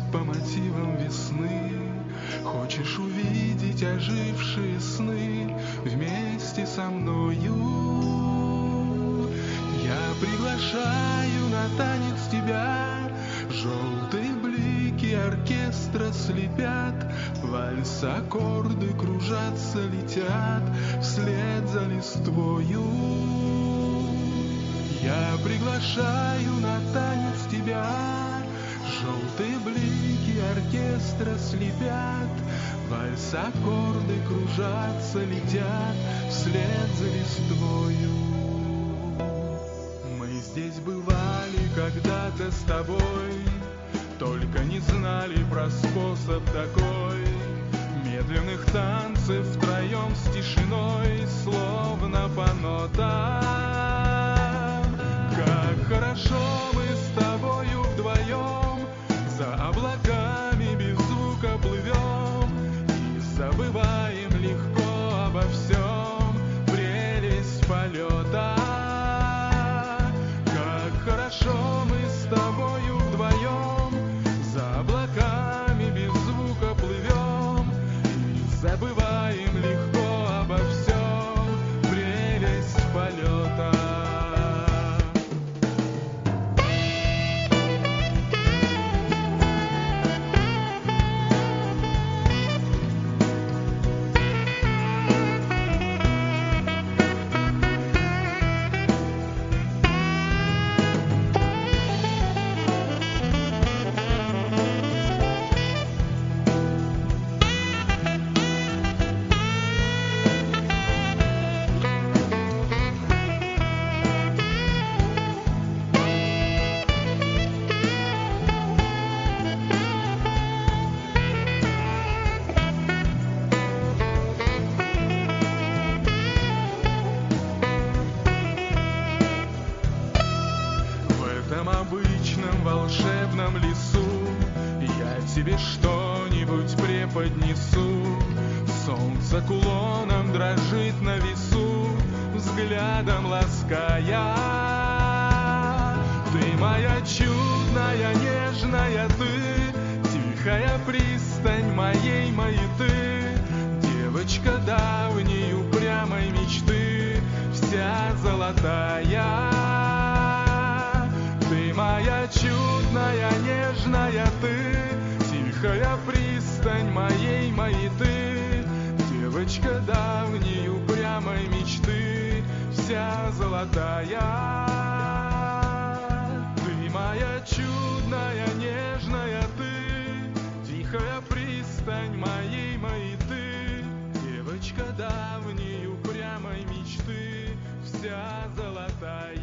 по мотивам весны. Хочешь увидеть ожившие сны вместе со мною? Я приглашаю на танец тебя. Желтые блики оркестра слепят, вальс, аккорды кружатся, летят вслед за листвою. Я приглашаю на танец тебя. Желтые блики оркестра слепят, вальс, аккорды кружатся, летят вслед за листвою. Мы здесь бывали когда-то с тобой, только не знали про способ такой медленных танцев втроем с тишиной, словно по нотам. Как хорошо мы с тобою вдвоем за облаками без звука плывем и забываем легко обо всем прелесть полета. Как хорошо мы с тобою вдвоем за облаками без звука плывем и забываем легко обо всем прелесть полета. Обычном волшебном лесу я тебе что-нибудь преподнесу. Солнце кулоном дрожит на весу, взглядом лаская. Ты моя чудная, нежная ты, тихая пристань моей маяты, девочка давней упрямой мечты, вся золотая. Ты моя чудная, нежная ты, тихая пристань моей маяты, девочка давней упрямой мечты, вся золотая. Ты моя чудная, нежная ты, тихая пристань моей маяты, девочка давней упрямой мечты, вся золотая.